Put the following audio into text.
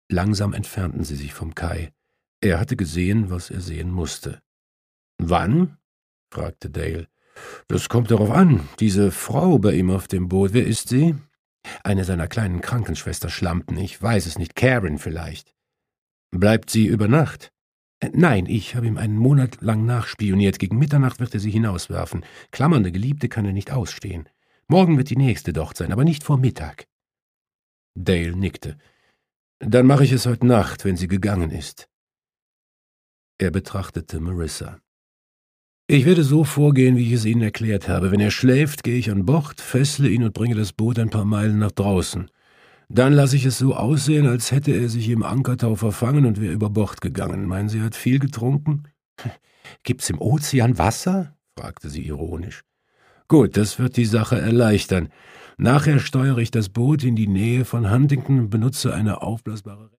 Langsam entfernten sie sich vom Kai. Er hatte gesehen, was er sehen musste. »Wann?« fragte Dale. »Das kommt darauf an. Diese Frau bei ihm auf dem Boot, wer ist sie?« »Eine seiner kleinen Krankenschwester-Schlampen. Ich weiß es nicht. Karen vielleicht.« »Bleibt sie über Nacht?« »Nein, ich habe ihm einen Monat lang nachspioniert. Gegen Mitternacht wird er sie hinauswerfen. Klammernde Geliebte kann er nicht ausstehen. Morgen wird die nächste dort sein, aber nicht vor Mittag.« Dale nickte. »Dann mache ich es heute Nacht, wenn sie gegangen ist.« Er betrachtete Marissa. »Ich werde so vorgehen, wie ich es Ihnen erklärt habe. Wenn er schläft, gehe ich an Bord, fessle ihn und bringe das Boot ein paar Meilen nach draußen. Dann lasse ich es so aussehen, als hätte er sich im Ankertau verfangen und wäre über Bord gegangen. Meinen Sie, er hat viel getrunken?« »Gibt's im Ozean Wasser?« fragte sie ironisch. »Gut, das wird die Sache erleichtern. Nachher steuere ich das Boot in die Nähe von Huntington und benutze eine aufblasbare